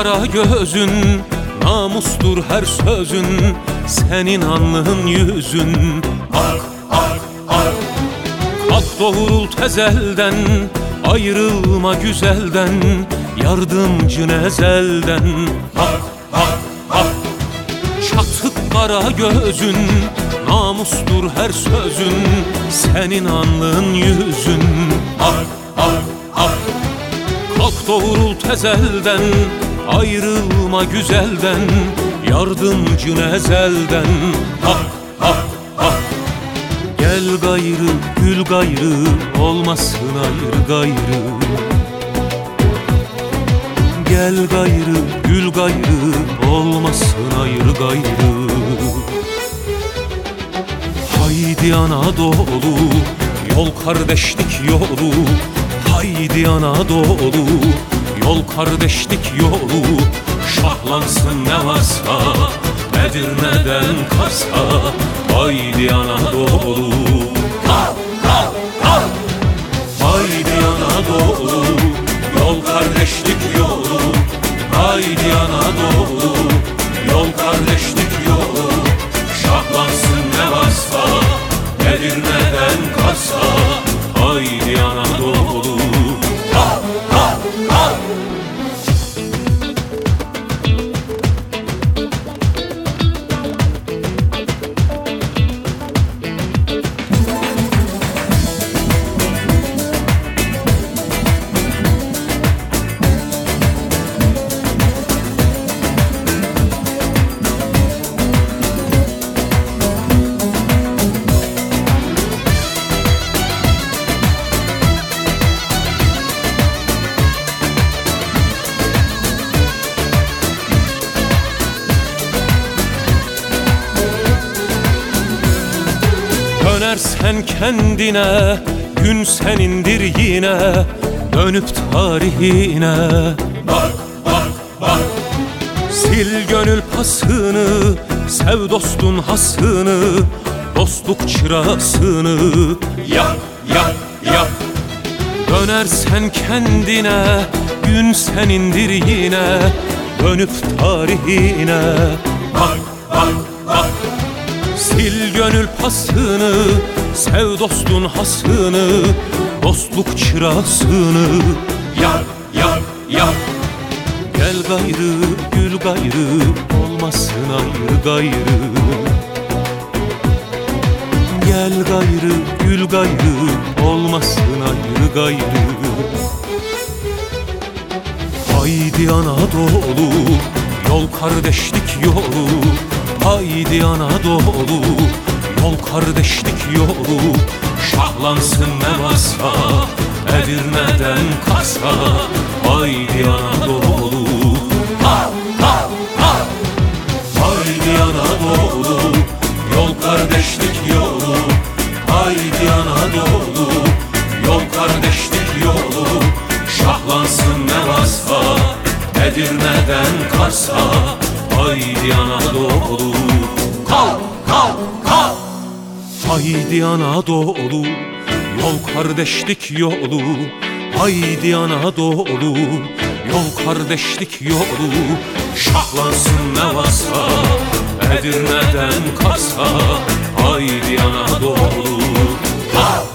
kara gözün, namustur her sözün, senin alnın yüzün. Ak, ak, ak. Kalk doğrult ezelden, ayrılma güzelden, yardımcın ezelden. Ak, ak, ak. Çatık kara gözün, namustur her sözün, senin alnın yüzün. Ak, ak, ak. Kalk doğrult ezelden, ayrılma güzelden, yardımcın ezelden. Ak, ak, ak. Gel gayrı, gül gayrı, olmasın ayrı gayrı. Gel gayrı, gül gayrı, olmasın ayrı gayrı. Haydi Anadolu, yol kardeşlik yolu. Haydi Anadolu, yol kardeşlik yolu. Şahlansın ne varsa, Edirne'den Kars'a. Haydi Anadolu, kal, kal, kal. Haydi Anadolu, yol kardeşlik yolu. Haydi Anadolu, yol kardeşlik yolu. Şahlansın ne varsa, Edirne'den Kars'a. Haydi Anadolu, kal, kal, kal. Dönersen kendine, gün senindir yine, dönüp tarihine. Bak, bak, bak. Sil gönül pasını, sev dostun hasını, dostluk çırasını. Yak, yak, yak. Dönersen kendine, gün senindir yine, dönüp tarihine. Bak, bak, bak. Sil gönül pasını, sev dostun hasını, dostluk çırasını. Yak, yak, yak. Gel gayrı, gül gayrı, olmasın ayrı gayrı. Gel gayrı, gül gayrı, olmasın ayrı gayrı. Haydi Anadolu, yol kardeşlik yolu. Haydi Anadolu, yol kardeşlik yolu. Şahlansın ne varsa, Edirne'den Kars'a. Haydi Anadolu, kal, kal, kal. Haydi Anadolu, yol kardeşlik yolu. Haydi Anadolu, yol kardeşlik yolu. Şahlansın ne varsa, Edirne'den Kars'a. Haydi Anadolu, kal, kal, kal. Haydi Anadolu, yol kardeşlik yolu. Haydi Anadolu, yol kardeşlik yolu. Şahlansın ne varsa, Edirne'den Kars'a. Haydi Anadolu, kal.